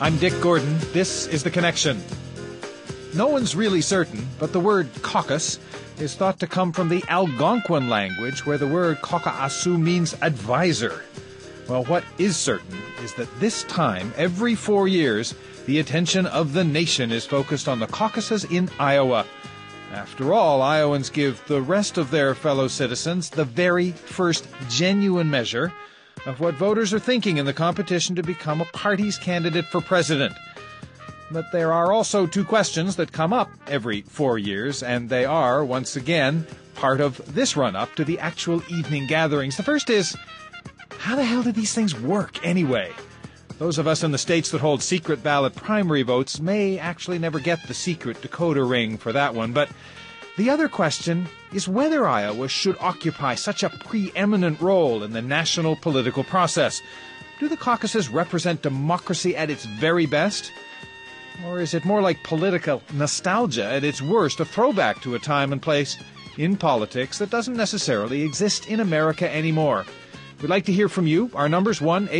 I'm Dick Gordon. This is The Connection. No one's really certain, but the word caucus is thought to come from the Algonquin language, where the word kaka'asu means advisor. Well, what is certain is that this time, every 4 years, the attention of the nation is focused on the caucuses in Iowa. After all, Iowans give the rest of their fellow citizens the very first genuine measure of what voters are thinking in the competition to become a party's candidate for president. But there are also two questions that come up every 4 years, and they are, once again, part of this run-up to the actual evening gatherings. The first is, how the hell do these things work anyway? Those of us in the states that hold secret ballot primary votes may actually never get the secret decoder ring for that one, but the other question is whether Iowa should occupy such a preeminent role in the national political process. Do the caucuses represent democracy at its very best? Or is it more like political nostalgia at its worst, a throwback to a time and place in politics that doesn't necessarily exist in America anymore? We'd like to hear from you. Our number's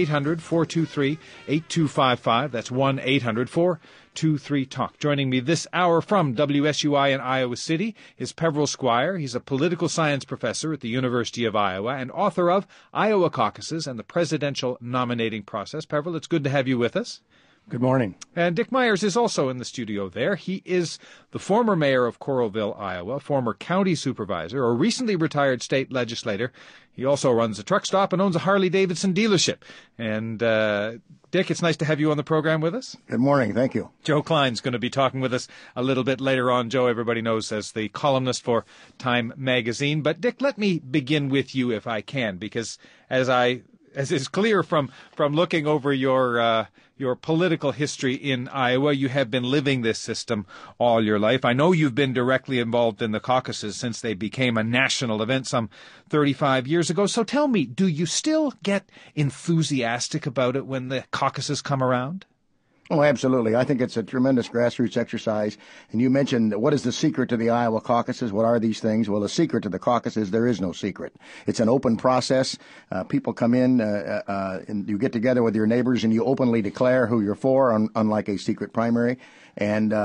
1-800-423-8255. That's 1-800-423-TALK. Joining me this hour from WSUI in Iowa City is Peveril Squire. He's a political science professor at the University of Iowa and author of Iowa Caucuses and the Presidential Nominating Process. Peveril, it's good to have you with us. Good morning. And Dick Myers is also in the studio there. He is the former mayor of Coralville, Iowa, former county supervisor, a recently retired state legislator. He also runs a truck stop and owns a Harley-Davidson dealership. And, Dick, it's nice to have you on the program with us. Good morning. Thank you. Joe Klein's going to be talking with us a little bit later on. Joe, everybody knows as the columnist for Time magazine. But, Dick, let me begin with you if I can, because as is clear from looking over your political history in Iowa, you have been living this system all your life. I know you've been directly involved in the caucuses since they became a national event some 35 years ago. So tell me, do you still get enthusiastic about it when the caucuses come around? Oh, absolutely. I think it's a tremendous grassroots exercise. And you mentioned, what is the secret to the Iowa caucuses? What are these things? Well, the secret to the caucuses, there is no secret. It's an open process. People come in, and you get together with your neighbors and you openly declare who you're for, unlike a secret primary. And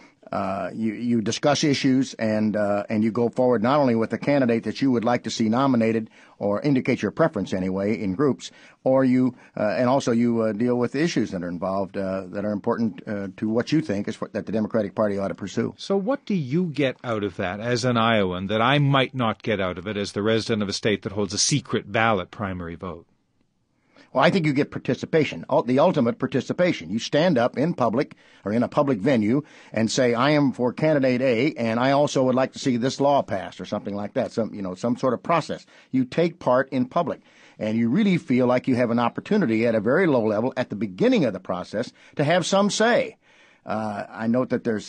you discuss issues and you go forward not only with the candidate that you would like to see nominated or indicate your preference anyway in groups, or you deal with the issues that are involved that are important to what you think is that the Democratic Party ought to pursue. So what do you get out of that as an Iowan that I might not get out of it as the resident of a state that holds a secret ballot primary vote? Well, I think you get participation, the ultimate participation. You stand up in public or in a public venue and say, I am for candidate A, and I also would like to see this law passed or something like that, some sort of process. You take part in public, and you really feel like you have an opportunity at a very low level at the beginning of the process to have some say. I note that there's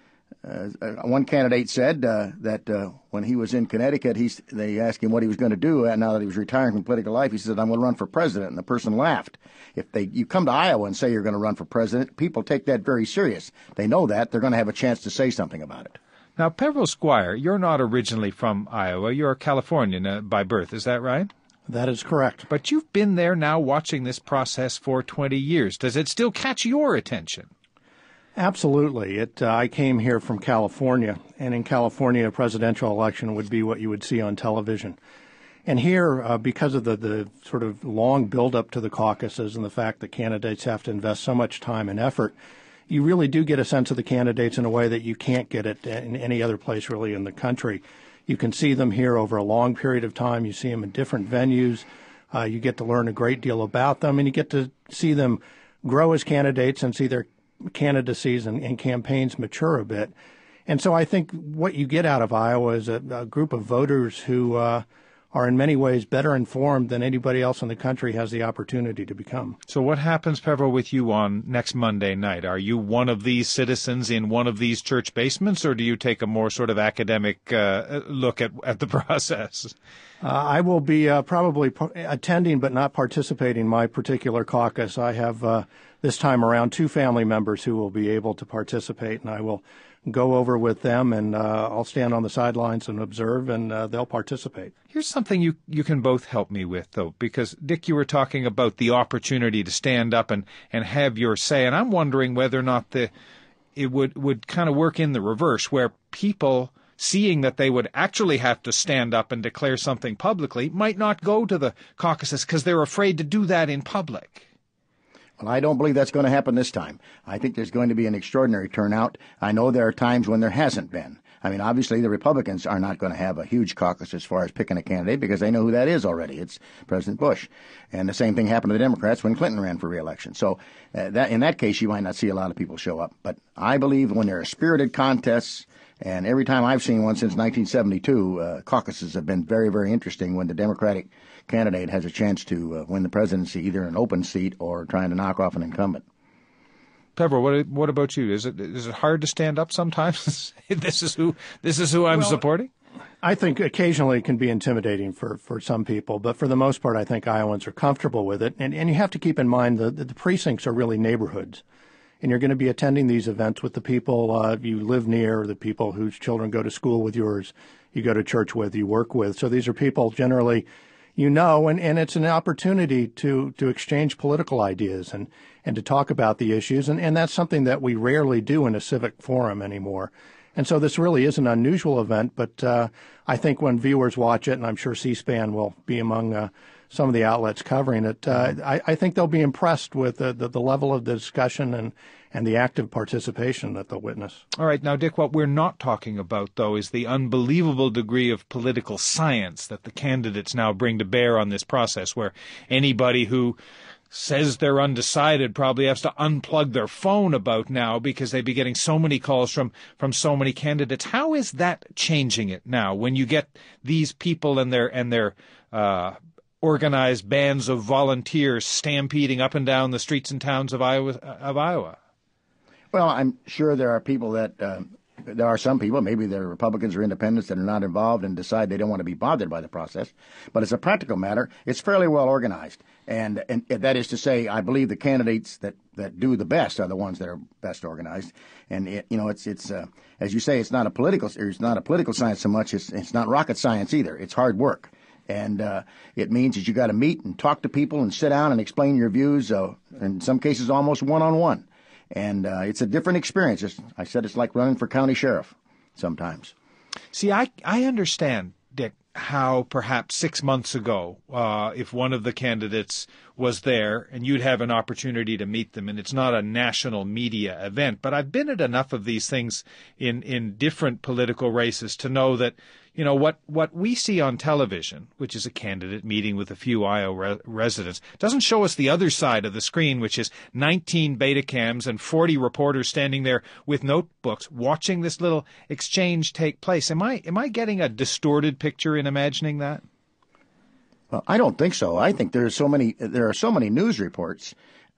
one candidate said that when he was in Connecticut, they asked him what he was going to do now that he was retiring from political life. He said, I'm going to run for president, and the person laughed. If you come to Iowa and say you're going to run for president, people take that very serious. They know that. They're going to have a chance to say something about it. Now, Peveril Squire, you're not originally from Iowa. You're a Californian by birth. Is that right? That is correct. But you've been there now watching this process for 20 years. Does it still catch your attention? Absolutely. I came here from California, and in California, a presidential election would be what you would see on television. And here, because of the sort of long build-up to the caucuses and the fact that candidates have to invest so much time and effort, you really do get a sense of the candidates in a way that you can't get it in any other place really in the country. You can see them here over a long period of time. You see them in different venues. You get to learn a great deal about them, and you get to see them grow as candidates and see their candidacies and campaigns mature a bit. And so I think what you get out of Iowa is a group of voters who are in many ways better informed than anybody else in the country has the opportunity to become. So what happens, Peveril, with you on next Monday night? Are you one of these citizens in one of these church basements, or do you take a more sort of academic look at the process? I will be probably attending but not participating in my particular caucus. I have this time around two family members who will be able to participate, and I will go over with them, and I'll stand on the sidelines and observe, and they'll participate. Here's something you can both help me with, though, because, Dick, you were talking about the opportunity to stand up and have your say, and I'm wondering whether or not it would kind of work in the reverse, where people, seeing that they would actually have to stand up and declare something publicly, might not go to the caucuses because they're afraid to do that in public. Well, I don't believe that's going to happen this time. I think there's going to be an extraordinary turnout. I know there are times when there hasn't been. I mean, obviously, the Republicans are not going to have a huge caucus as far as picking a candidate because they know who that is already. It's President Bush. And the same thing happened to the Democrats when Clinton ran for re-election. So that in that case, you might not see a lot of people show up. But I believe when there are spirited contests, and every time I've seen one since 1972, caucuses have been very, very interesting when the Democratic candidate has a chance to win the presidency, either an open seat or trying to knock off an incumbent. Pepper, what about you? Is it hard to stand up sometimes? This is who I'm supporting? I think occasionally it can be intimidating for some people, but for the most part, I think Iowans are comfortable with it. And you have to keep in mind that the precincts are really neighborhoods. And you're going to be attending these events with the people you live near, the people whose children go to school with yours, you go to church with, you work with. So these are people generally and it's an opportunity to exchange political ideas and to talk about the issues. And that's something that we rarely do in a civic forum anymore. And so this really is an unusual event, but I think when viewers watch it, and I'm sure C-SPAN will be among some of the outlets covering it, I think they'll be impressed with the level of the discussion and the active participation that they'll witness. All right. Now, Dick, what we're not talking about, though, is the unbelievable degree of political science that the candidates now bring to bear on this process, where anybody who says they're undecided probably has to unplug their phone about now because they'd be getting so many calls from so many candidates. How is that changing it now when you get these people and their organized bands of volunteers stampeding up and down the streets and towns of Iowa? Well, I'm sure there are people there are some people, maybe they're Republicans or independents, that are not involved and decide they don't want to be bothered by the process. But as a practical matter, it's fairly well organized. And that is to say, I believe the candidates that do the best are the ones that are best organized. And it's as you say, it's not a political science so much. It's not rocket science either. It's hard work. And it means that you got to meet and talk to people and sit down and explain your views, in some cases almost one-on-one. And it's a different experience. I said it's like running for county sheriff sometimes. See, I understand, Dick, how perhaps 6 months ago, if one of the candidates was there and you'd have an opportunity to meet them, and it's not a national media event, but I've been at enough of these things in different political races to know that, what we see on television, which is a candidate meeting with a few Iowa residents, doesn't show us the other side of the screen, which is 19 Betacams and 40 reporters standing there with notebooks watching this little exchange take place. Am I getting a distorted picture in imagining that? Well, I don't think so. I think there are so many news reports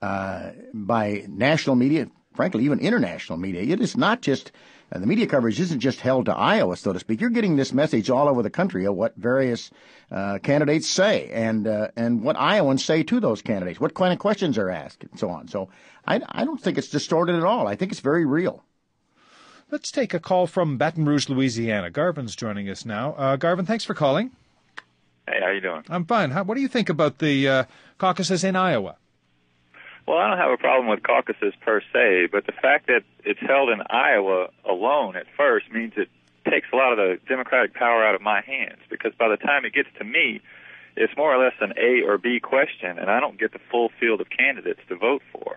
by national media, frankly, even international media. It is not just the media coverage isn't just held to Iowa, so to speak. You're getting this message all over the country of what various candidates say and what Iowans say to those candidates, what kind of questions are asked, and so on. So I don't think it's distorted at all. I think it's very real. Let's take a call from Baton Rouge, Louisiana. Garvin's joining us now. Garvin, thanks for calling. Hey, how you doing? I'm fine. What do you think about the caucuses in Iowa? Well, I don't have a problem with caucuses per se, but the fact that it's held in Iowa alone at first means it takes a lot of the Democratic power out of my hands, because by the time it gets to me, it's more or less an A or B question, and I don't get the full field of candidates to vote for.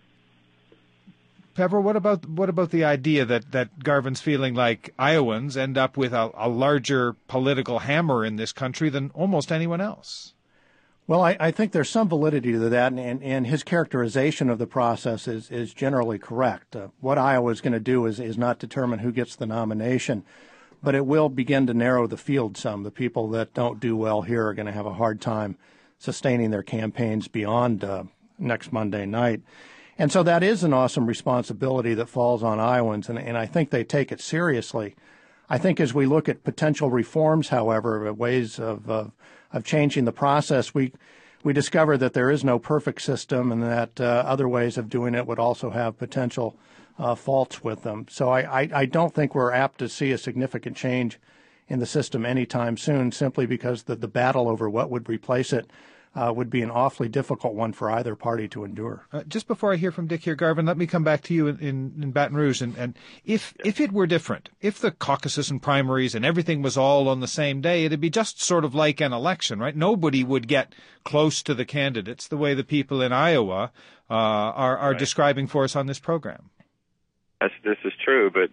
Pepper, what about the idea that Garvin's feeling like Iowans end up with a larger political hammer in this country than almost anyone else? Well, I think there's some validity to that, and his characterization of the process is generally correct. What Iowa is going to do is not determine who gets the nomination, but it will begin to narrow the field some. The people that don't do well here are going to have a hard time sustaining their campaigns beyond next Monday night. And so that is an awesome responsibility that falls on Iowans, and I think they take it seriously. I think as we look at potential reforms, however, ways of changing the process, we discover that there is no perfect system, and that other ways of doing it would also have potential faults with them. So I don't think we're apt to see a significant change in the system anytime soon, simply because the battle over what would replace it would be an awfully difficult one for either party to endure. Just before I hear from Dick here, Garvin, let me come back to you in Baton Rouge. And if it were different, if the caucuses and primaries and everything was all on the same day, it'd be just sort of like an election, right? Nobody would get close to the candidates the way the people in Iowa are describing for us on this program. This is true, but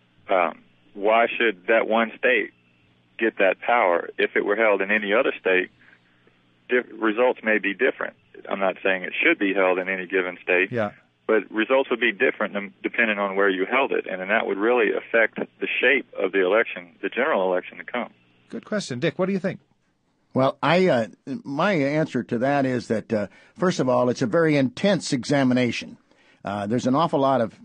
why should that one state get that power? If it were held in any other state, results may be different. I'm not saying it should be held in any given state, but results would be different depending on where you held it, and then that would really affect the shape of the election, the general election to come. Good question. Dick, what do you think? Well, my answer to that is that, first of all, it's a very intense examination. There's an awful lot of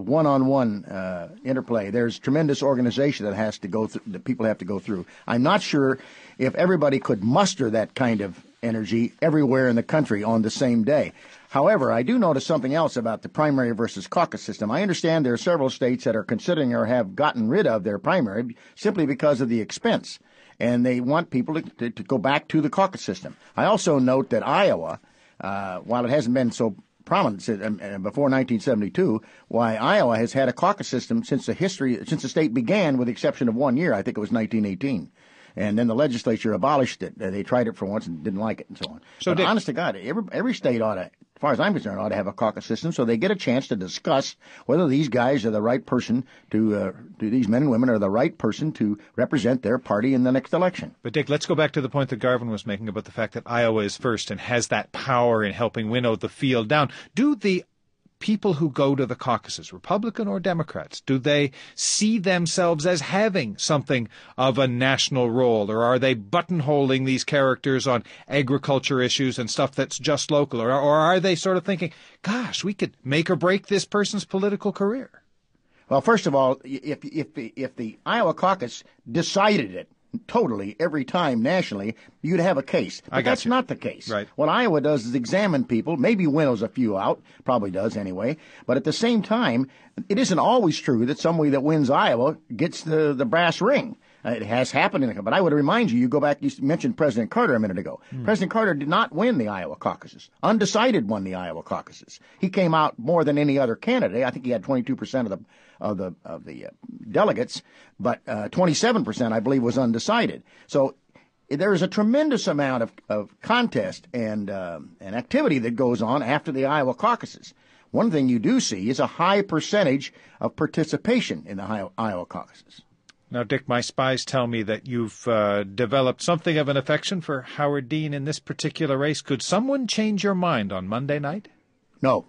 one-on-one interplay. There's tremendous organization that has to go through, that people have to go through. I'm not sure if everybody could muster that kind of energy everywhere in the country on the same day. However, I do notice something else about the primary versus caucus system. I understand there are several states that are considering or have gotten rid of their primary simply because of the expense, and they want people to go back to the caucus system. I also note that Iowa, while it hasn't been so prominent before 1972, why Iowa has had a caucus system since the state began, with the exception of 1 year. I think it was 1918. And then the legislature abolished it. They tried it for once and didn't like it and so on. So, but honest to God, every state ought to, as far as I'm concerned, ought to have a caucus system so they get a chance to discuss whether these guys are the right person these men and women are the right person to represent their party in the next election. But Dick, let's go back to the point that Garvin was making about the fact that Iowa is first and has that power in helping winnow the field down. Do the people who go to the caucuses, Republican or Democrats, do they see themselves as having something of a national role, or are they buttonholing these characters on agriculture issues and stuff that's just local, or are they sort of thinking, gosh, we could make or break this person's political career? Well, first of all, if the Iowa caucus decided it totally every time nationally, you'd have a case. But that's not the case. Right. What Iowa does is examine people, maybe winnows a few out, probably does anyway, but at the same time, it isn't always true that somebody that wins Iowa gets the brass ring. It has happened, but I would remind you go back, you mentioned President Carter a minute ago. President Carter did not win the Iowa caucuses. Undecided won the Iowa caucuses. He came out more than any other candidate. I think he had 22% of the delegates, but 27%, I believe, was undecided. So there is a tremendous amount of contest and activity that goes on after the Iowa caucuses. One thing you do see is a high percentage of participation in the Iowa caucuses. Now, Dick, my spies tell me that you've developed something of an affection for Howard Dean in this particular race. Could someone change your mind on Monday night? No.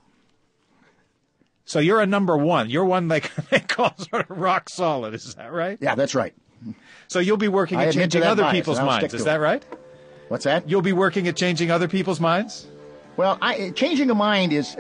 So you're a number one. You're one they call sort of rock solid. Is that right? Yeah, that's right. So you'll be working at changing other people's minds. Is that right? What's that? You'll be working at changing other people's minds? Well, changing a mind is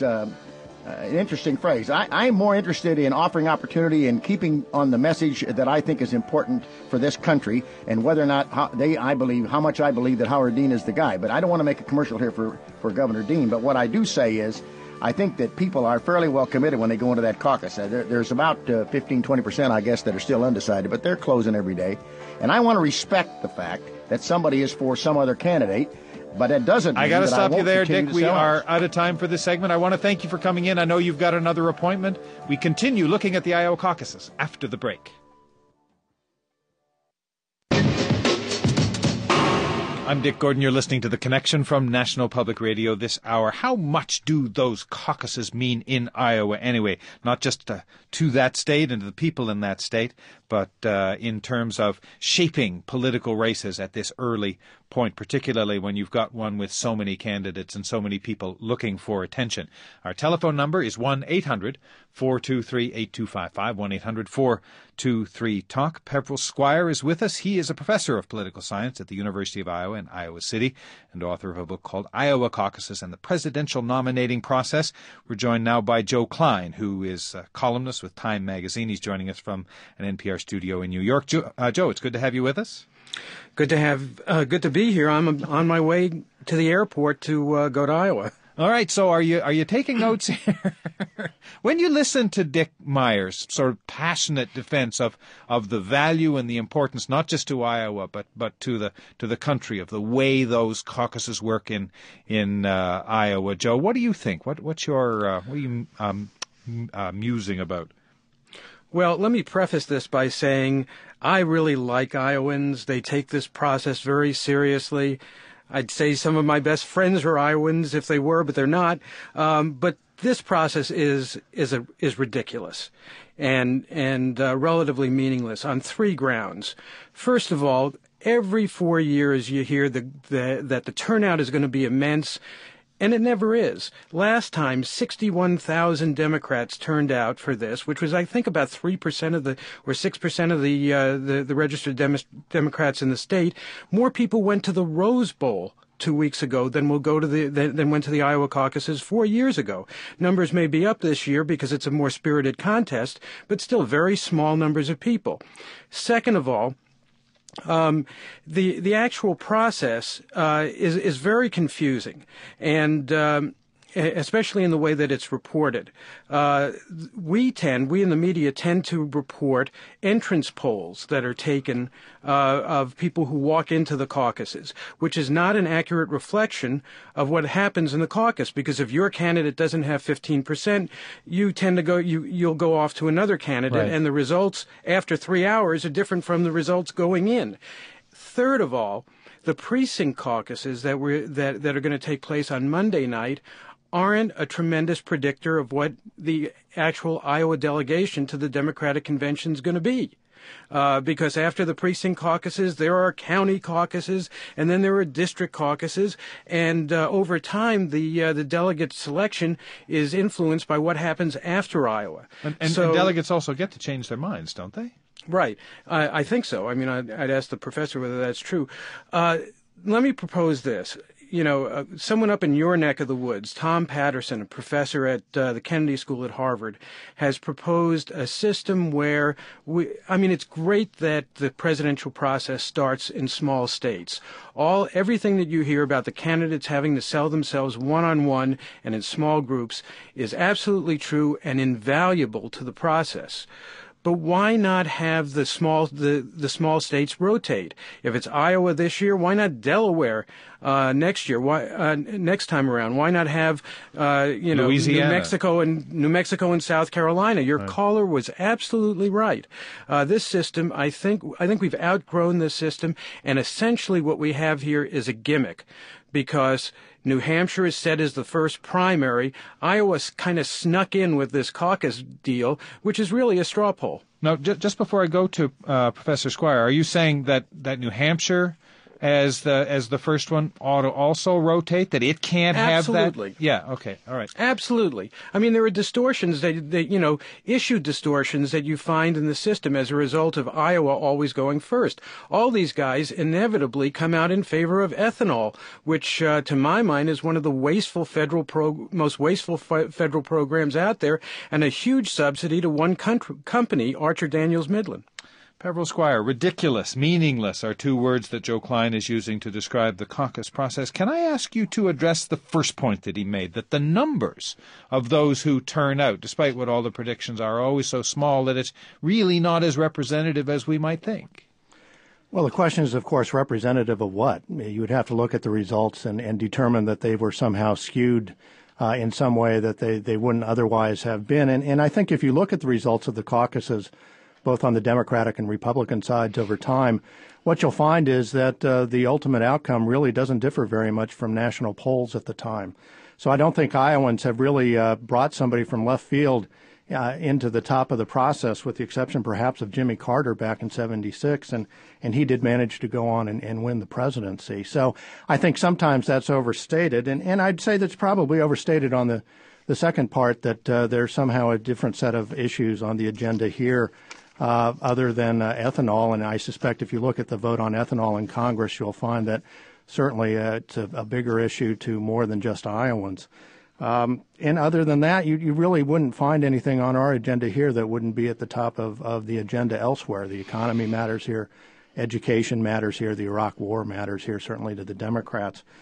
an interesting phrase. I'm more interested in offering opportunity and keeping on the message that I think is important for this country, and whether or not how much I believe that Howard Dean is the guy. But I don't want to make a commercial here for Governor Dean. But what I do say is, I think that people are fairly well committed when they go into that caucus. There's about 15-20%, I guess, that are still undecided, but they're closing every day. And I want to respect the fact that somebody is for some other candidate. But it doesn't mean I got to stop you there, Dick. We are out of time for this segment. I want to thank you for coming in. I know you've got another appointment. We continue looking at the Iowa caucuses after the break. I'm Dick Gordon. You're listening to The Connection from National Public Radio this hour. How much do those caucuses mean in Iowa anyway? Not just to that state and to the people in that state, but in terms of shaping political races at this early point, particularly when you've got one with so many candidates and so many people looking for attention. Our telephone number is 1-800-423-8255, 1-800-423-TALK. Pepperell Squire is with us. He is a professor of political science at the University of Iowa in Iowa City and author of a book called Iowa Caucuses and the Presidential Nominating Process. We're joined now by Joe Klein, who is a columnist with Time Magazine. He's joining us from an NPR studio in New York. Joe, it's good to have you with us. Good to be here. I'm on my way to the airport to go to Iowa. All right, so are you taking notes here? When you listen to Dick Myers' sort of passionate defense of the value and the importance, not just to Iowa, but to the country, of the way those caucuses work in Iowa, Joe, what do you think? What are you musing about? Well, let me preface this by saying I really like Iowans. They take this process very seriously. I'd say some of my best friends are Iowans if they were, but they're not. But this process is ridiculous and relatively meaningless on three grounds. First of all, every 4 years you hear that the turnout is going to be immense. And it never is. Last time, 61,000 Democrats turned out for this, which was, I think, about 3% of or 6% of the registered Democrats in the state. More people went to the Rose Bowl 2 weeks ago than went to the Iowa caucuses 4 years ago. Numbers may be up this year because it's a more spirited contest, but still very small numbers of people. Second of all, the actual process is very confusing, and especially in the way that it's reported. We in the media tend to report entrance polls that are taken of people who walk into the caucuses, which is not an accurate reflection of what happens in the caucus, because if your candidate doesn't have 15%, you tend to you'll go off to another candidate, right, and the results after 3 hours are different from the results going in. Third of all, the precinct caucuses that are going to take place on Monday night aren't a tremendous predictor of what the actual Iowa delegation to the Democratic Convention is going to be. Because after the precinct caucuses, there are county caucuses, and then there are district caucuses, and over time, the delegate selection is influenced by what happens after Iowa. And delegates also get to change their minds, don't they? Right. I think so. I mean, I'd ask the professor whether that's true. Let me propose this. Someone up in your neck of the woods, Tom Patterson, a professor at the Kennedy School at Harvard, has proposed a system where it's great that the presidential process starts in small states. Everything that you hear about the candidates having to sell themselves one-on-one and in small groups is absolutely true and invaluable to the process. But why not have the small states rotate? If it's Iowa this year, why not Delaware next year? Next time around? Why not have Louisiana, New Mexico and South Carolina? Your right. caller was absolutely right. This system, I think we've outgrown this system, and essentially what we have here is a gimmick, because New Hampshire is set as the first primary. Iowa kind of snuck in with this caucus deal, which is really a straw poll. Now, just before I go to Professor Squire, are you saying that New Hampshire, as the first one, ought to also rotate, that it can't Absolutely. have that? Yeah, okay, all right. Absolutely. I mean, there are distortions issue distortions that you find in the system as a result of Iowa always going first. All these guys inevitably come out in favor of ethanol, which, to my mind, is one of the most wasteful federal programs out there, and a huge subsidy to one company, Archer Daniels Midland. Pepperell Squire, ridiculous, meaningless are two words that Joe Klein is using to describe the caucus process. Can I ask you to address the first point that he made, that the numbers of those who turn out, despite what all the predictions are always so small that it's really not as representative as we might think? Well, the question is, of course, representative of what? You would have to look at the results and determine that they were somehow skewed in some way that they wouldn't otherwise have been. And I think if you look at the results of the caucuses, both on the Democratic and Republican sides over time, what you'll find is that the ultimate outcome really doesn't differ very much from national polls at the time. So I don't think Iowans have really brought somebody from left field into the top of the process, with the exception perhaps of Jimmy Carter back in '76, and he did manage to go on and win the presidency. So I think sometimes that's overstated, and I'd say that's probably overstated on the second part, that there's somehow a different set of issues on the agenda here other than ethanol. And I suspect if you look at the vote on ethanol in Congress, you'll find that certainly it's a bigger issue to more than just Iowans. And other than that, you really wouldn't find anything on our agenda here that wouldn't be at the top of the agenda elsewhere. The economy matters here. Education matters here. The Iraq War matters here, certainly to the Democrats.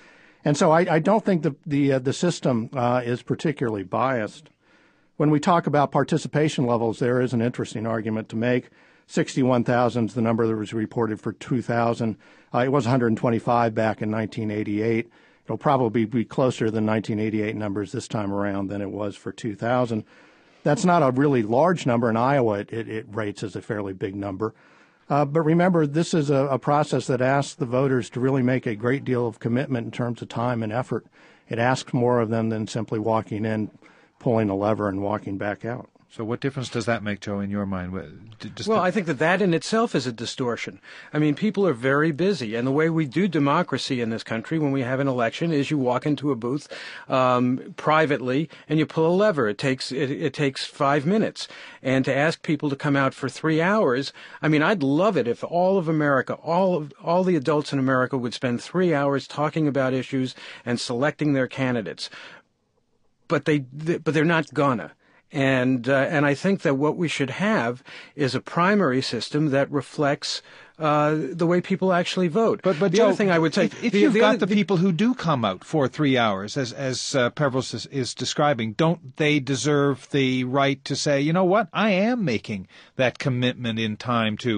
And so I don't think the system is particularly biased. When we talk about participation levels, there is an interesting argument to make. 61,000 is the number that was reported for 2000. It was 125 back in 1988. It'll probably be closer to the 1988 numbers this time around than it was for 2000. That's not a really large number. In Iowa, it rates as a fairly big number. But remember, this is a process that asks the voters to really make a great deal of commitment in terms of time and effort. It asks more of them than simply walking in, pulling a lever, and walking back out. So what difference does that make, Joe, in your mind? Well, I think that in itself is a distortion. I mean, people are very busy, and the way we do democracy in this country when we have an election is you walk into a booth privately and you pull a lever. It takes 5 minutes. And to ask people to come out for 3 hours, I mean, I'd love it if all of America, all the adults in America would spend 3 hours talking about issues and selecting their candidates. But they're not gonna. And I think that what we should have is a primary system that reflects the way people actually vote. But the Joe, other thing I would say, if you've got the people who do come out for 3 hours, as Pevros is describing, don't they deserve the right to say, you know what, I am making that commitment in time to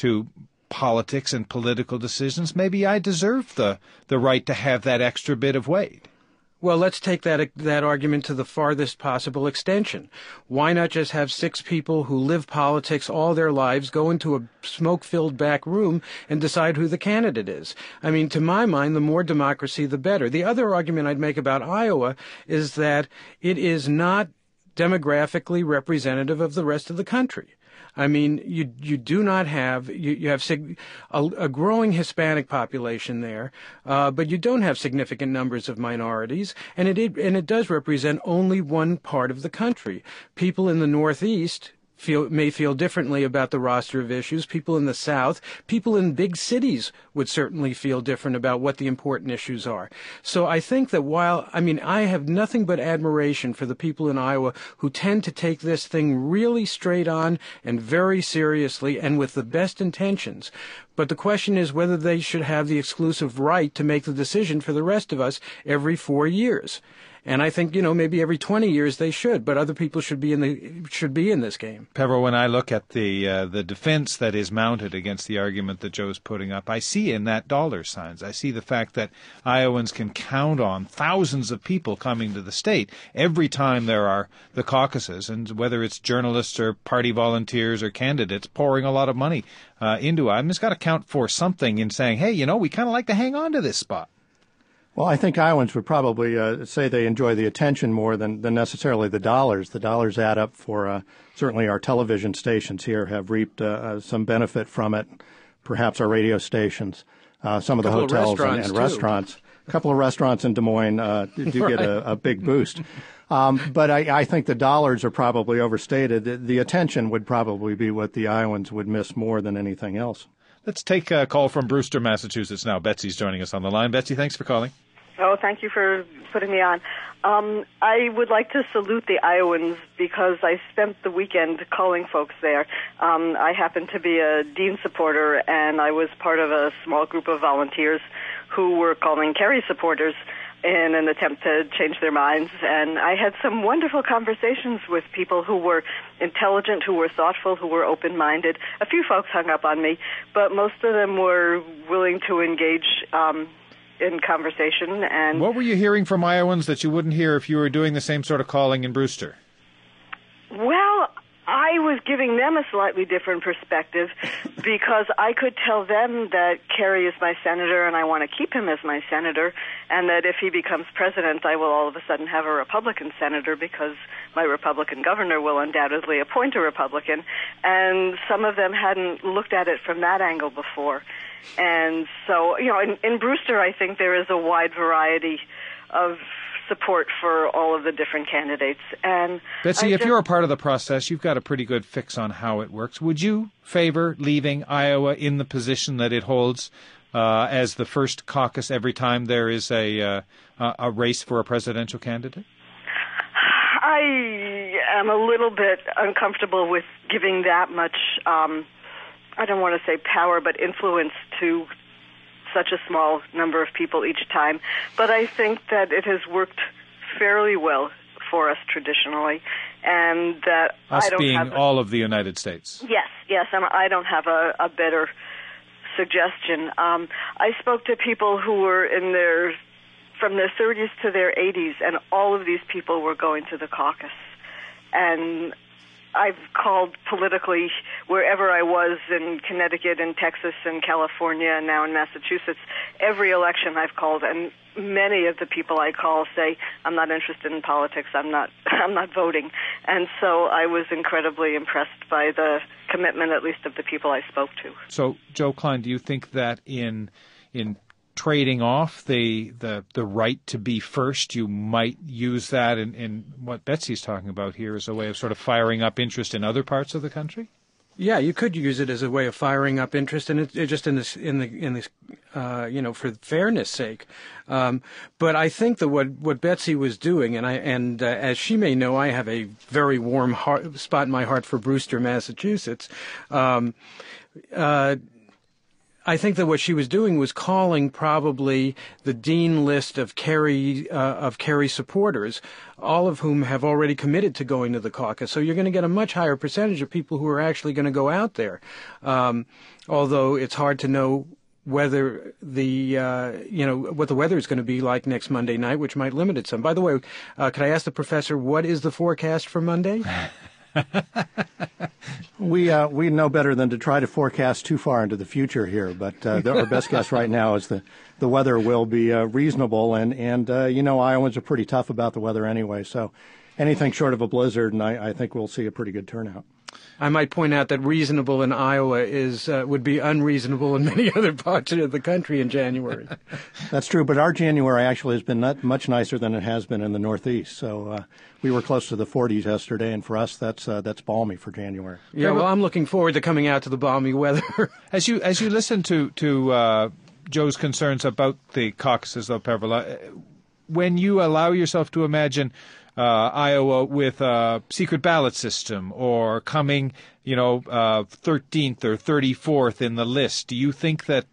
politics and political decisions. Maybe I deserve the right to have that extra bit of weight. Well, let's take that argument to the farthest possible extension. Why not just have 6 people who live politics all their lives go into a smoke-filled back room and decide who the candidate is? I mean, to my mind, the more democracy, the better. The other argument I'd make about Iowa is that it is not demographically representative of the rest of the country. I mean, you do not have you have a growing Hispanic population there, but you don't have significant numbers of minorities, and it does represent only one part of the country. People in the Northeast may feel differently about the roster of issues. People in the South, people in big cities would certainly feel different about what the important issues are. So I think that I have nothing but admiration for the people in Iowa who tend to take this thing really straight on and very seriously and with the best intentions. But the question is whether they should have the exclusive right to make the decision for the rest of us every 4 years. And I think, maybe every 20 years they should, but other people should be in this game. Pevro, when I look at the defense that is mounted against the argument that Joe's putting up, I see in that dollar signs. I see the fact that Iowans can count on thousands of people coming to the state every time there are the caucuses, and whether it's journalists or party volunteers or candidates pouring a lot of money into Iowa, it's got to count for something in saying, hey, we kind of like to hang on to this spot. Well, I think Iowans would probably say they enjoy the attention more than necessarily the dollars. The dollars add up for certainly our television stations here have reaped some benefit from it, perhaps our radio stations, some of the hotels and restaurants. A couple of restaurants in Des Moines do get a big boost. But I think the dollars are probably overstated. The attention would probably be what the Iowans would miss more than anything else. Let's take a call from Brewster, Massachusetts now. Betsy's joining us on the line. Betsy, thanks for calling. Oh, thank you for putting me on. I would like to salute the Iowans because I spent the weekend calling folks there. I happen to be a Dean supporter, and I was part of a small group of volunteers who were calling Kerry supporters in an attempt to change their minds. And I had some wonderful conversations with people who were intelligent, who were thoughtful, who were open-minded. A few folks hung up on me, but most of them were willing to engage in conversation. And what were you hearing from Iowans that you wouldn't hear if you were doing the same sort of calling in Brewster? Well, I was giving them a slightly different perspective because I could tell them that Kerry is my senator and I want to keep him as my senator, and that if he becomes president, I will all of a sudden have a Republican senator because my Republican governor will undoubtedly appoint a Republican. And some of them hadn't looked at it from that angle before. And so, in Brewster, I think there is a wide variety of support for all of the different candidates. And Betsy, if you're a part of the process, you've got a pretty good fix on how it works. Would you favor leaving Iowa in the position that it holds as the first caucus every time there is a race for a presidential candidate? I am a little bit uncomfortable with giving that much, I don't want to say power, but influence to such a small number of people each time. But I think that it has worked fairly well for us traditionally, and that us I don't being have all of the United States. Yes, and I don't have a better suggestion. I spoke to people who were from their 30s to their 80s, and all of these people were going to the caucus. And I've called politically wherever I was, in Connecticut, in Texas, in California, and now in Massachusetts. Every election I've called, and many of the people I call say, I'm not interested in politics, I'm not voting. And so I was incredibly impressed by the commitment, at least of the people I spoke to. So, Joe Klein, do you think that in trading off the right to be first, you might use that in what Betsy's talking about here as a way of sort of firing up interest in other parts of the country? Yeah, you could use it as a way of firing up interest, and it just in this, for fairness' sake. But I think that what Betsy was doing, and as she may know, I have a very warm spot in my heart for Brewster, Massachusetts. I think that what she was doing was calling probably the dean list of Kerry supporters, all of whom have already committed to going to the caucus. So you're going to get a much higher percentage of people who are actually going to go out there. Although it's hard to know whether what the weather is going to be like next Monday night, which might limit it some. By the way, could I ask the professor, what is the forecast for Monday? We know better than to try to forecast too far into the future here, but our best guess right now is the weather will be reasonable, and Iowans are pretty tough about the weather anyway, so anything short of a blizzard, and I think we'll see a pretty good turnout. I might point out that reasonable in Iowa would be unreasonable in many other parts of the country in January. That's true, but our January actually has been not much nicer than it has been in the Northeast. So we were close to the 40s yesterday, and for us, that's balmy for January. Yeah, well, I'm looking forward to coming out to the balmy weather. As you listen to Joe's concerns about the caucuses, though, Pervola, when you allow yourself to imagine Iowa with a secret ballot system, or coming, 13th or 34th in the list, do you think that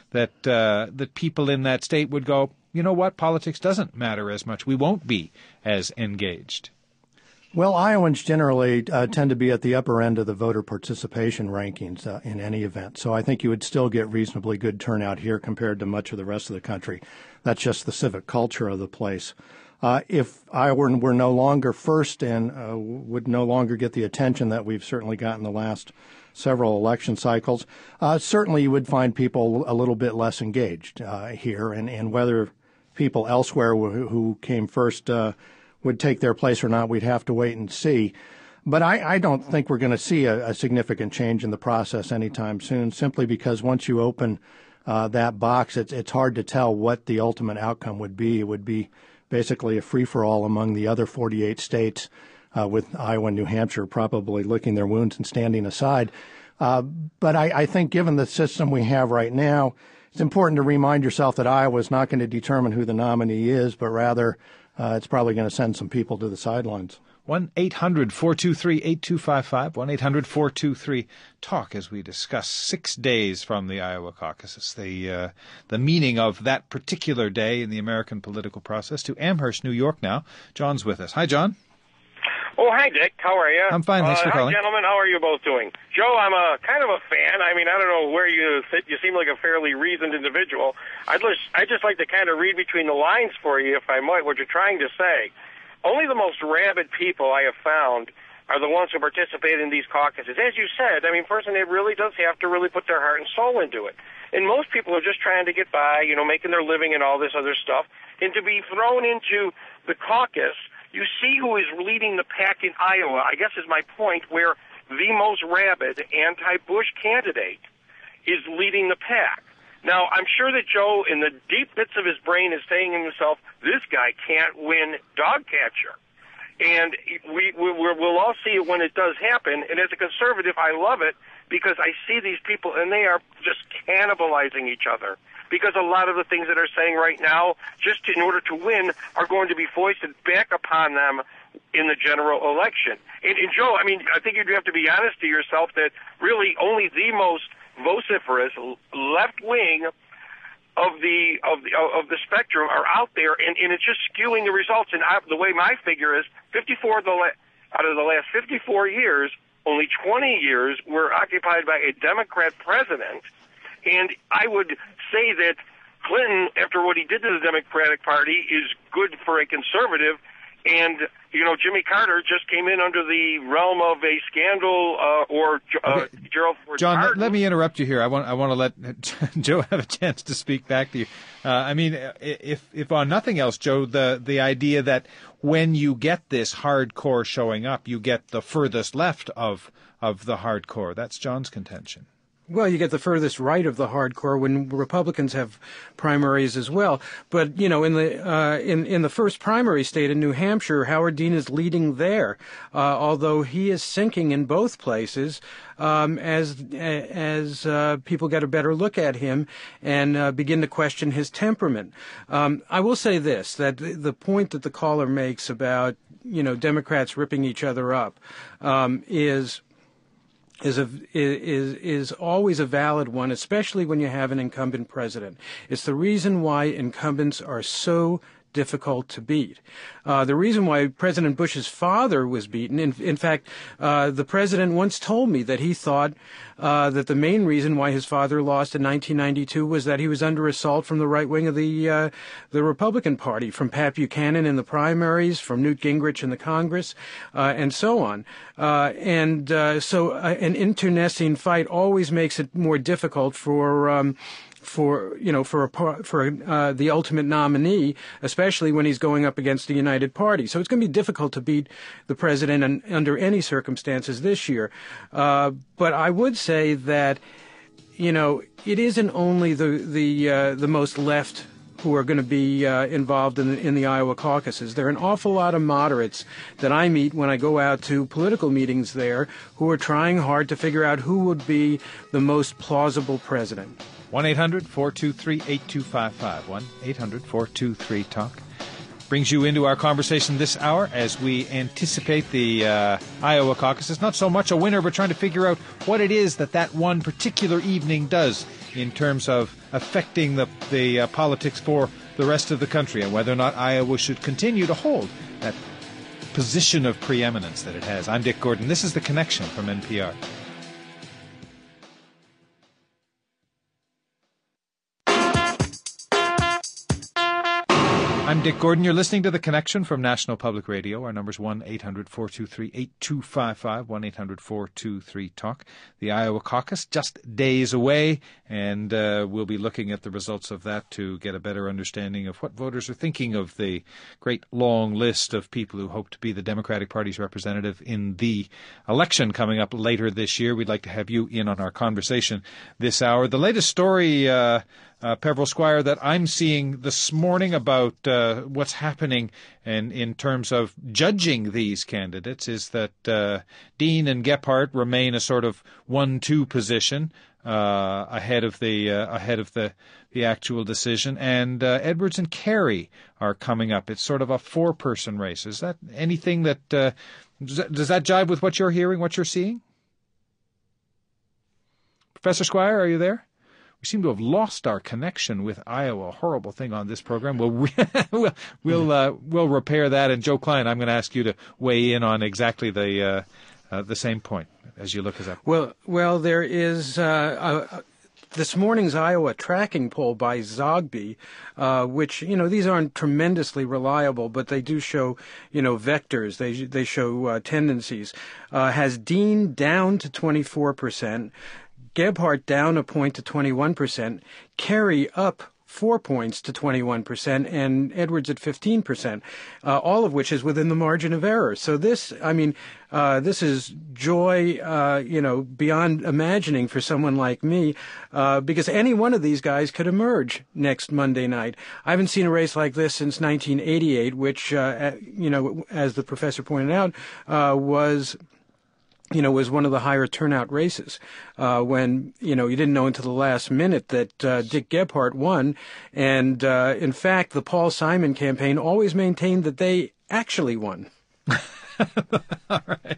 people in that state would go, you know what, politics doesn't matter as much, we won't be as engaged? Well, Iowans generally tend to be at the upper end of the voter participation rankings in any event, so I think you would still get reasonably good turnout here compared to much of the rest of the country. That's just the civic culture of the place. If Iowa were no longer first and would no longer get the attention that we've certainly gotten the last several election cycles, certainly you would find people a little bit less engaged here, and whether people elsewhere who came first would take their place or not, we'd have to wait and see. But I don't think we're going to see a significant change in the process anytime soon, simply because once you open that box, it's hard to tell what the ultimate outcome would be. It would be basically a free-for-all among the other 48 states, with Iowa and New Hampshire probably licking their wounds and standing aside. But I think given the system we have right now, it's important to remind yourself that Iowa is not going to determine who the nominee is, but rather it's probably going to send some people to the sidelines. 1-800-423-8255, 1-800-423-TALK, as we discuss 6 days from the Iowa caucuses, the meaning of that particular day in the American political process. To Amherst, New York now. John's with us. Hi, John. Oh, hi, Dick. How are you? I'm fine. Thanks for calling. Hi, gentlemen. How are you both doing? Joe, I'm kind of a fan. I mean, I don't know where you sit. You seem like a fairly reasoned individual. I'd just like to kind of read between the lines for you, if I might, what you're trying to say. Only the most rabid people I have found are the ones who participate in these caucuses. As you said, I mean, person, it really does have to really put their heart and soul into it. And most people are just trying to get by, making their living and all this other stuff. And to be thrown into the caucus, you see who is leading the pack in Iowa, I guess is my point, where the most rabid anti-Bush candidate is leading the pack. Now, I'm sure that Joe, in the deep bits of his brain, is saying to himself, this guy can't win dog catcher. And we'll all see it when it does happen. And as a conservative, I love it because I see these people, and they are just cannibalizing each other. Because a lot of the things that are saying right now, just in order to win, are going to be foisted back upon them in the general election. And Joe, I mean, I think you'd have to be honest to yourself that really only the most vociferous left-wing of the spectrum are out there, and it's just skewing the results. And the way my figure is, 54 out of the last 54 years, only 20 years were occupied by a Democrat president. And I would say that Clinton, after what he did to the Democratic Party, is good for a conservative. And, Jimmy Carter just came in under the realm of a scandal Gerald Ford. John, Martin. let me interrupt you here. I want to let Joe have a chance to speak back to you. If on nothing else, Joe, the idea that when you get this hardcore showing up, you get the furthest left of the hardcore. That's John's contention. Well, you get the furthest right of the hardcore when Republicans have primaries as well. But in the first primary state in New Hampshire, Howard Dean is leading there, although he is sinking in both places as people get a better look at him and begin to question his temperament. I will say this: that the point that the caller makes about Democrats ripping each other up is always a valid one, especially when you have an incumbent president. It's the reason why incumbents are so difficult to beat. The reason why President Bush's father was beaten, in fact, the president once told me that he thought that the main reason why his father lost in 1992 was that he was under assault from the right wing of the Republican Party, from Pat Buchanan in the primaries, from Newt Gingrich in the Congress, and so on. So an internecine fight always makes it more difficult for the ultimate nominee, especially when he's going up against the United Party. So it's going to be difficult to beat the president under any circumstances this year. But I would say that, it isn't only the most left who are going to be involved in the Iowa caucuses. There are an awful lot of moderates that I meet when I go out to political meetings there who are trying hard to figure out who would be the most plausible president. 1-800-423-8255. 1-800-423-TALK. Brings you into our conversation this hour as we anticipate the Iowa caucuses. Not so much a winner, but trying to figure out what it is that one particular evening does in terms of affecting the politics for the rest of the country, and whether or not Iowa should continue to hold that position of preeminence that it has. I'm Dick Gordon. This is The Connection from NPR. I'm Dick Gordon. You're listening to The Connection from National Public Radio. Our number's 1-800-423-8255, 1-800-423-TALK. The Iowa caucus just days away, and we'll be looking at the results of that to get a better understanding of what voters are thinking of the great long list of people who hope to be the Democratic Party's representative in the election coming up later this year. We'd like to have you in on our conversation this hour. The latest story, Peverill Squire, that I'm seeing this morning about what's happening in terms of judging these candidates is that Dean and Gephardt remain a sort of 1-2 position ahead of the actual decision, and Edwards and Kerry are coming up. It's sort of a 4-person race. Is that anything that does that jive with what you're hearing, what you're seeing? Professor Squire, are you there? We seem to have lost our connection with Iowa. A horrible thing on this program. We'll repair that. And Joe Klein, I'm going to ask you to weigh in on exactly the same point as you look us up. Well, there is this morning's Iowa tracking poll by Zogby, which these aren't tremendously reliable, but they do show vectors. They show tendencies. Has Dean down to 24%. Gephardt down a point to 21%, Kerry up 4 points to 21%, and Edwards at 15%, all of which is within the margin of error. So this is joy, beyond imagining for someone like me, because any one of these guys could emerge next Monday night. I haven't seen a race like this since 1988, which, as the professor pointed out, was one of the higher turnout races, when, you didn't know until the last minute that Dick Gephardt won. And, in fact, the Paul Simon campaign always maintained that they actually won. All right.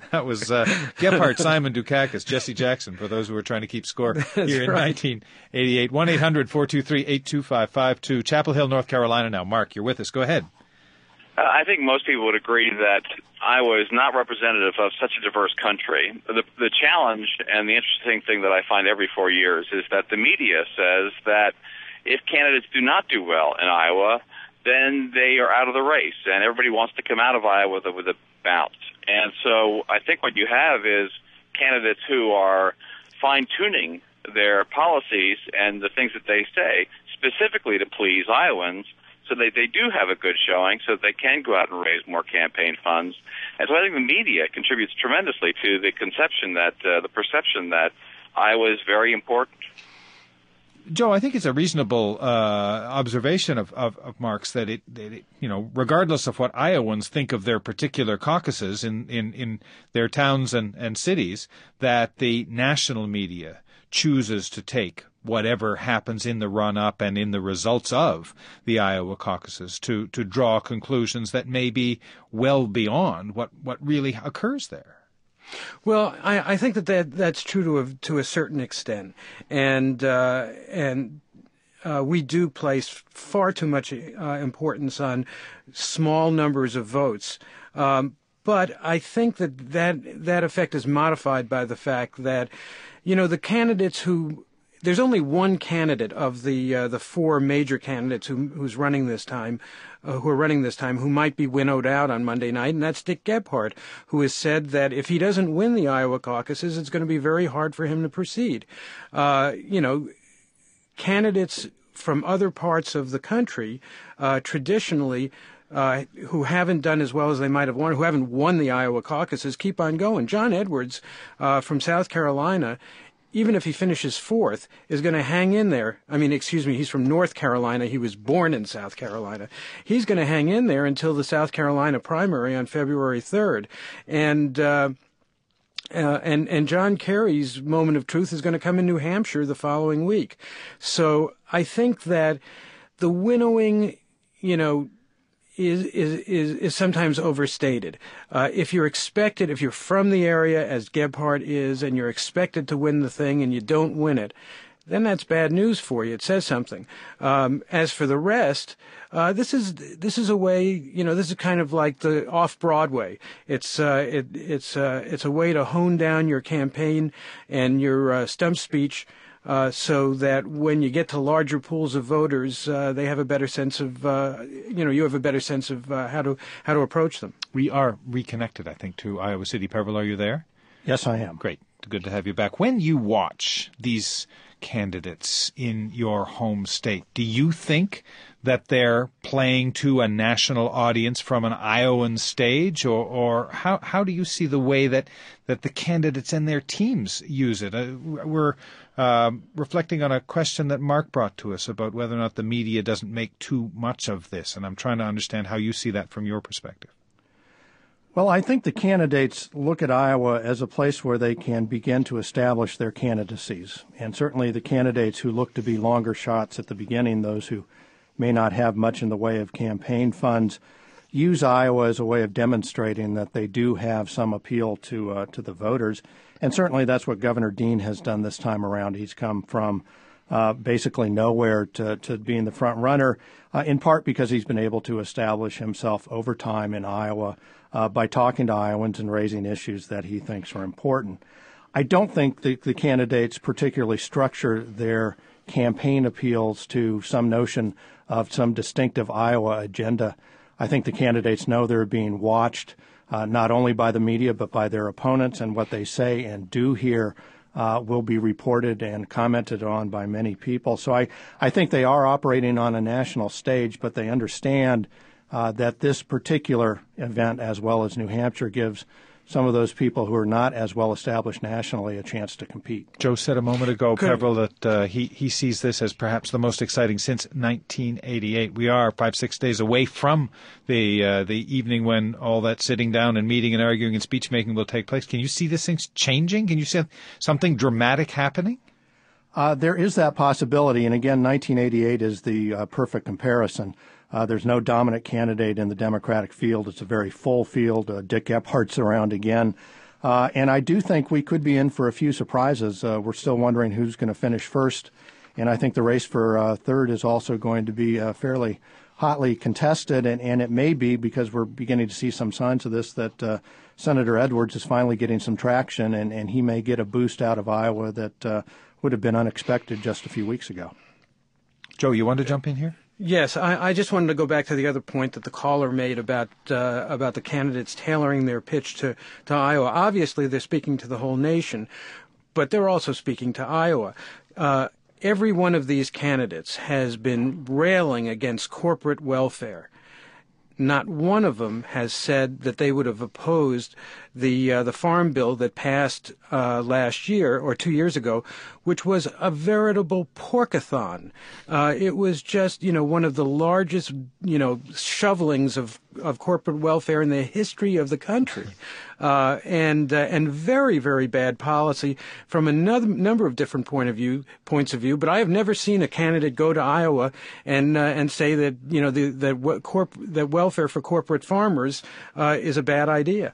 That was Gephardt, Simon Dukakis, Jesse Jackson, for those who were trying to keep score here in 1988. 1-800-423-82552. Chapel Hill, North Carolina now. Mark, you're with us. Go ahead. I think most people would agree that Iowa is not representative of such a diverse country. The challenge and the interesting thing that I find every 4 years is that the media says that if candidates do not do well in Iowa, then they are out of the race, and everybody wants to come out of Iowa with a bounce. And so I think what you have is candidates who are fine-tuning their policies and the things that they say specifically to please Iowans, so that they do have a good showing, so that they can go out and raise more campaign funds. And so I think the media contributes tremendously to the conception that, the perception that Iowa is very important. Joe, I think it's a reasonable observation of Mark's that it, regardless of what Iowans think of their particular caucuses in their towns and cities, that the national media chooses to take whatever happens in the run-up and in the results of the Iowa caucuses to draw conclusions that may be well beyond what really occurs there. Well, I think that's true to a certain extent, and we do place far too much importance on small numbers of votes. But I think that effect is modified by the fact that, the candidates there's only one candidate of the four major candidates who's running this time, who might be winnowed out on Monday night, and that's Dick Gephardt, who has said that if he doesn't win the Iowa caucuses, it's going to be very hard for him to proceed. Candidates from other parts of the country, traditionally, who haven't done as well as they might have wanted, who haven't won the Iowa caucuses, keep on going. John Edwards from South Carolina, even if he finishes fourth, is going to hang in there. He's from North Carolina. He was born in South Carolina. He's going to hang in there until the South Carolina primary on February 3rd. And John Kerry's moment of truth is going to come in New Hampshire the following week. So I think that the winnowing, is sometimes overstated. If you're from the area, as Gephardt is, and you're expected to win the thing and you don't win it, then that's bad news for you. It says something. As for the rest, this is a way, this is kind of like the off-Broadway. It's a way to hone down your campaign and your stump speech, so that when you get to larger pools of voters, they have a better sense of, you have a better sense of how to approach them. We are reconnected, I think, to Iowa City. Pervil, are you there? Yes, I am. Great. Good to have you back. When you watch these candidates in your home state, do you think that they're playing to a national audience from an Iowan stage, or how do you see the way that the candidates and their teams use it? We're reflecting on a question that Mark brought to us about whether or not the media doesn't make too much of this, and I'm trying to understand how you see that from your perspective. Well, I think the candidates look at Iowa as a place where they can begin to establish their candidacies. And certainly the candidates who look to be longer shots at the beginning, those who may not have much in the way of campaign funds, use Iowa as a way of demonstrating that they do have some appeal to the voters. And certainly that's what Governor Dean has done this time around. He's come from basically nowhere to being the front runner, in part because he's been able to establish himself over time in Iowa by talking to Iowans and raising issues that he thinks are important. I don't think the candidates particularly structure their campaign appeals to some notion of some distinctive Iowa agenda. I think the candidates know they're being watched not only by the media but by their opponents, and what they say and do here will be reported and commented on by many people. So I think they are operating on a national stage, but they understand that this particular event, as well as New Hampshire, gives some of those people who are not as well established nationally a chance to compete. Joe said a moment ago, Pervil, that he sees this as perhaps the most exciting since 1988. We are 5-6 days away from the evening when all that sitting down and meeting and arguing and speech making will take place. Can you see this thing changing? Can you see something dramatic happening? There is that possibility, and again, 1988 is the perfect comparison. There's no dominant candidate in the Democratic field. It's a very full field. Dick Gephardt's around again. And I do think we could be in for a few surprises. We're still wondering who's going to finish first. And I think the race for third is also going to be fairly hotly contested. And it may be, because we're beginning to see some signs of this, that Senator Edwards is finally getting some traction, and he may get a boost out of Iowa that would have been unexpected just a few weeks ago. Joe, you want to jump in here? Yes, I just wanted to go back to the other point that the caller made about the candidates tailoring their pitch to Iowa. Obviously, they're speaking to the whole nation, but they're also speaking to Iowa. Every one of these candidates has been railing against corporate welfare. Not one of them has said that they would have opposed the farm bill that passed last year or 2 years ago, which was a veritable porkathon. It was just, one of the largest, shovelings of corporate welfare in the history of the country, and very, very bad policy from a number of different points of view. But I have never seen a candidate go to Iowa and say that that welfare for corporate farmers is a bad idea.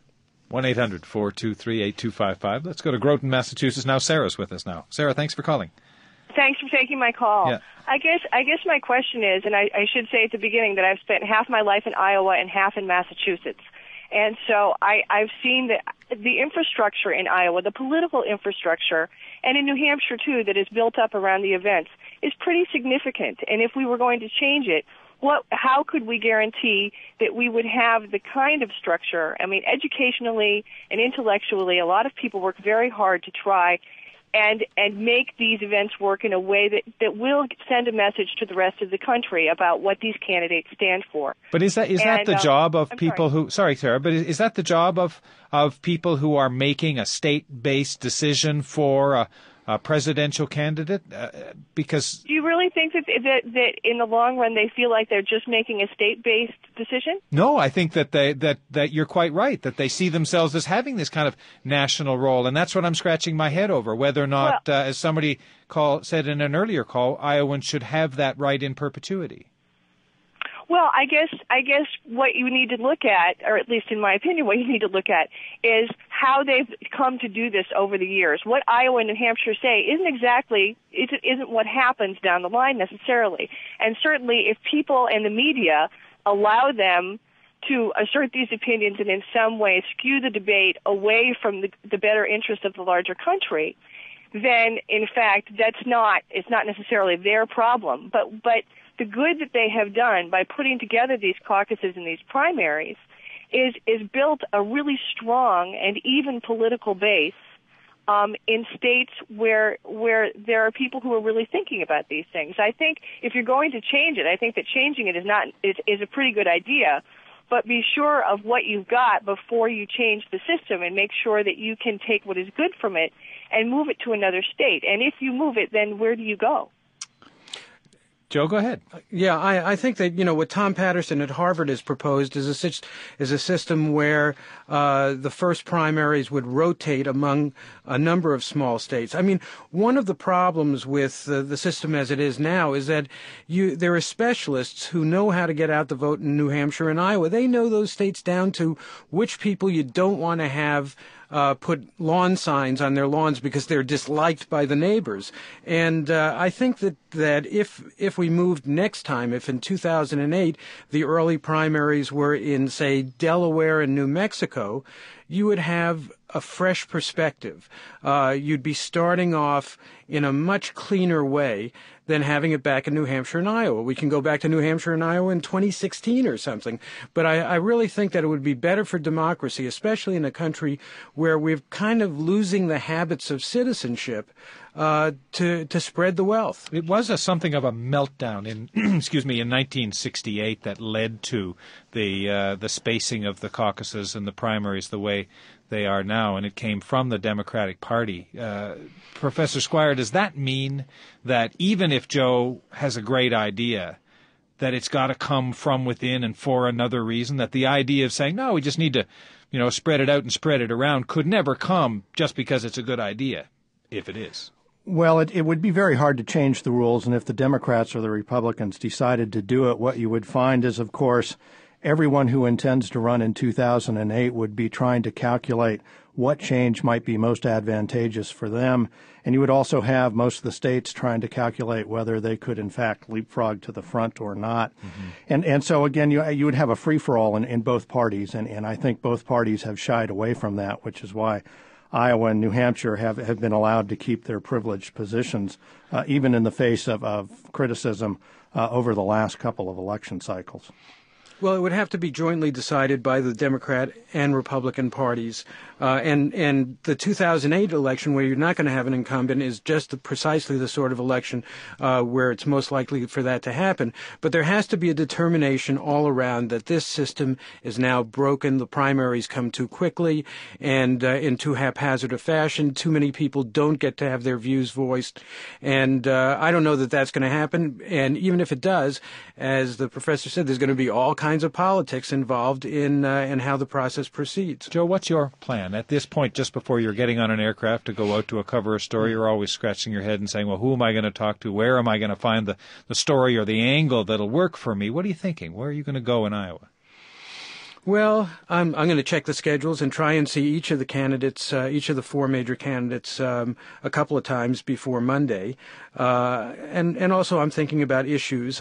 1-800-423-8255. Let's go to Groton, Massachusetts. Now Sarah's with us now. Sarah, thanks for calling. Thanks for taking my call. Yeah. I guess my question is, and I should say at the beginning that I've spent half my life in Iowa and half in Massachusetts. And so I've seen the infrastructure in Iowa, the political infrastructure, and in New Hampshire too, that is built up around the events, is pretty significant. And if we were going to change it, how could we guarantee that we would have the kind of structure? I mean, educationally and intellectually, a lot of people work very hard to try and make these events work in a way that will send a message to the rest of the country about what these candidates stand for. But is that the job of people who? Sorry, Sarah, but is that the job of people who are making a state-based decision for a presidential candidate? Because do you really think that in the long run they feel like they're just making a state-based decision? No, I think that you're quite right, that they see themselves as having this kind of national role, and that's what I'm scratching my head over, whether or not, as somebody said in an earlier call, Iowans should have that right in perpetuity. Well, I guess what you need to look at, or at least in my opinion, what you need to look at is how they've come to do this over the years. What Iowa and New Hampshire say isn't what happens down the line necessarily. And certainly if people and the media allow them to assert these opinions and in some way skew the debate away from the better interest of the larger country, then in fact it's not necessarily their problem. But the good that they have done by putting together these caucuses and these primaries is built a really strong and even political base in states where there are people who are really thinking about these things. I think if you're going to change it, I think that changing it is a pretty good idea. But be sure of what you've got before you change the system, and make sure that you can take what is good from it and move it to another state. And if you move it, then where do you go? Joe, go ahead. Yeah, I think that, what Tom Patterson at Harvard has proposed is a system where the first primaries would rotate among a number of small states. I mean, one of the problems with the system as it is now is that there are specialists who know how to get out the vote in New Hampshire and Iowa. They know those states down to which people you don't want to have put lawn signs on their lawns because they're disliked by the neighbors. And I think that if we moved next time, if in 2008 the early primaries were in, say, Delaware and New Mexico, you would have a fresh perspective. You'd be starting off in a much cleaner way than having it back in New Hampshire and Iowa. We can go back to New Hampshire and Iowa in 2016 or something. But I really think that it would be better for democracy, especially in a country where we're kind of losing the habits of citizenship, to spread the wealth. It was something of a meltdown in in 1968 that led to the spacing of the caucuses and the primaries the way they are now, and it came from the Democratic Party. Professor Squire, does that mean that even if Joe has a great idea, that it's got to come from within and for another reason, that the idea of saying, no, we just need to, spread it out and spread it around could never come just because it's a good idea, if it is? Well, it would be very hard to change the rules, and if the Democrats or the Republicans decided to do it, what you would find is, of course, everyone who intends to run in 2008 would be trying to calculate what change might be most advantageous for them. And you would also have most of the states trying to calculate whether they could, in fact, leapfrog to the front or not. Mm-hmm. And so, again, you would have a free-for-all in both parties, and I think both parties have shied away from that, which is why Iowa and New Hampshire have been allowed to keep their privileged positions, even in the face of criticism over the last couple of election cycles. Well, it would have to be jointly decided by the Democrat and Republican parties. And the 2008 election, where you're not going to have an incumbent, is just precisely the sort of election where it's most likely for that to happen. But there has to be a determination all around that this system is now broken. The primaries come too quickly and in too haphazard a fashion. Too many people don't get to have their views voiced. And I don't know that that's going to happen. And even if it does, as the professor said, there's going to be all kinds of politics involved in how the process proceeds. Joe, what's your plan? At this point, just before you're getting on an aircraft to go out to cover a story, you're always scratching your head and saying, well, who am I going to talk to? Where am I going to find the story or the angle that'll work for me? What are you thinking? Where are you going to go in Iowa? Well, I'm going to check the schedules and try and see each of the candidates, each of the four major candidates, a couple of times before Monday. And also I'm thinking about issues.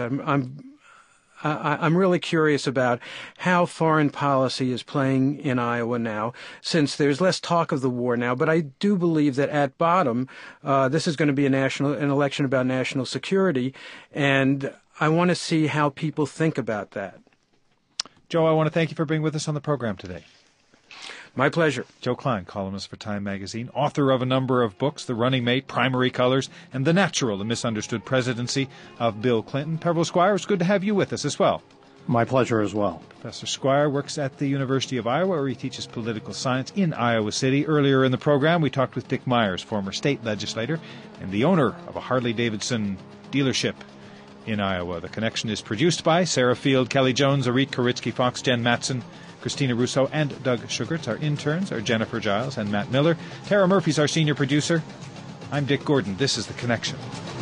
I'm really curious about how foreign policy is playing in Iowa now, since there's less talk of the war now. But I do believe that at bottom, this is going to be an election about national security, and I want to see how people think about that. Joe, I want to thank you for being with us on the program today. My pleasure. Joe Klein, columnist for Time Magazine, author of a number of books, The Running Mate, Primary Colors, and The Natural, The Misunderstood Presidency of Bill Clinton. Percival Squire, it's good to have you with us as well. My pleasure as well. Professor Squire works at the University of Iowa, where he teaches political science in Iowa City. Earlier in the program, we talked with Dick Myers, former state legislator and the owner of a Harley-Davidson dealership in Iowa. The Connection is produced by Sarah Field, Kelly Jones, Arit Koritsky, Fox, Jen Matson, Christina Russo, and Doug Sugarts. Our interns are Jennifer Giles and Matt Miller. Tara Murphy's our senior producer. I'm Dick Gordon. This is The Connection.